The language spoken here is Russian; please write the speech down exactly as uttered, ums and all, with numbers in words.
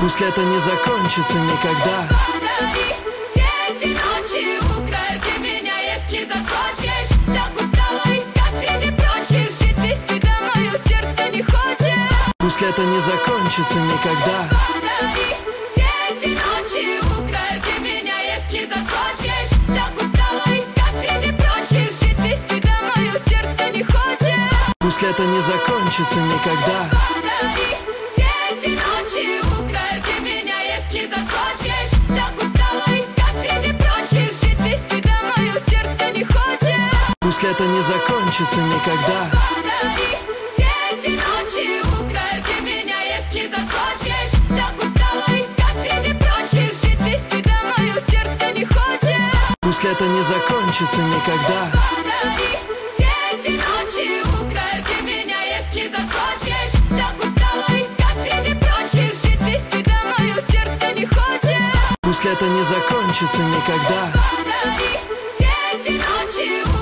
Пусть лето не закончится никогда. Подари все эти ночи, укради меня, если захочешь. Так устала искать среди прочих, жить без тебя мое сердце не хочет. Пусть лето не закончится никогда. Подари все эти ночи, укради меня, если захочешь. Так устала искать среди прочих, жить без тебя мое сердце не хочет. Пусть лето не закончится никогда. Подари все эти ночи, укради меня, если захочешь. Так устала искать среди прочих, жить без тебя мое сердце не хочет. Пусть лето не закончится никогда. Подари все эти ночи, укради меня, если захочешь. Так устала искать среди прочих, жить без тебя мое сердце не хочет. Пусть лето не закончится никогда. Подари все эти ночи, укради меня, если захочешь. Так устала искать среди прочих, жить без тебя мое сердце не хочет. Пусть лето не закончится никогда. Подари все эти ночи.